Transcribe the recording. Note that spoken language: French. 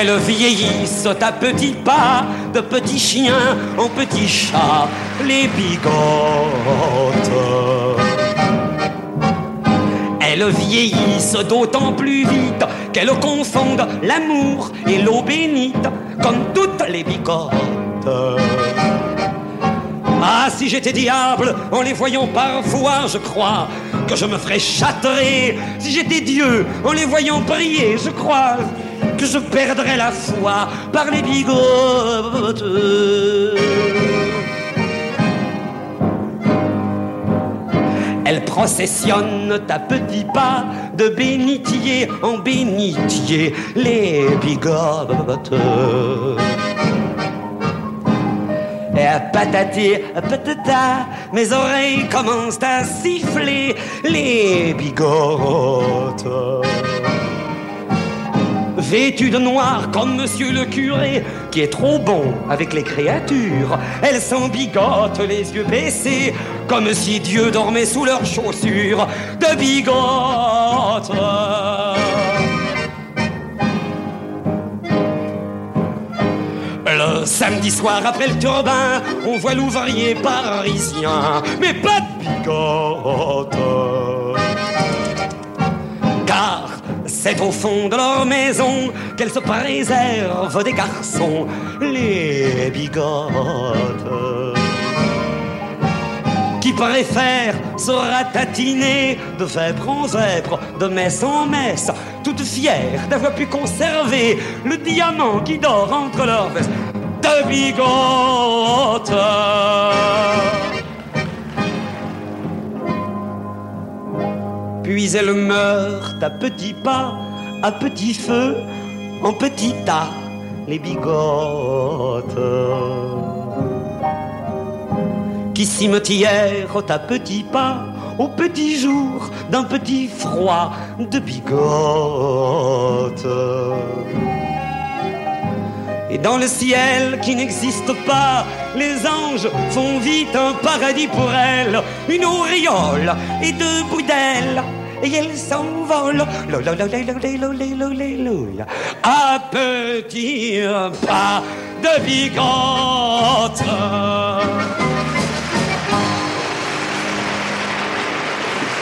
Elles vieillissent à petits pas, de petits chiens en petits chats, les bigotes. Elles vieillissent d'autant plus vite qu'elles confondent l'amour et l'eau bénite, comme toutes les bigotes. Ah, si j'étais diable, en les voyant parfois, je crois que je me ferais châtrer. Si j'étais Dieu, en les voyant prier, je crois que je perdrais la foi par les bigotes. Elles processionnent à petits pas, de bénitier en bénitier, les bigotes. Et à patati, à patata, mes oreilles commencent à siffler, les bigotes. Vêtues de noir comme monsieur le curé, qui est trop bon avec les créatures, elles s'embigotent les yeux baissés, comme si Dieu dormait sous leurs chaussures de bigotes. Le samedi soir après le turbin, on voit l'ouvrier parisien, mais pas de bigote. Car c'est au fond de leur maison qu'elles se préservent des garçons, les bigotes. Qui préfèrent se ratatiner de vêpres en vêpres, de messe en messe, toutes fières d'avoir pu conserver le diamant qui dort entre leurs vestes de bigotes. Puis elles meurent à petits pas, à petit feu, en petits tas, les bigotes. Qui cimetièrent à petits pas, au petit jour d'un petit froid de bigote. Et dans le ciel qui n'existe pas, les anges font vite un paradis pour elles, une auréole et deux bouts d'ailes, et elles s'envolent à petits pas de bigote.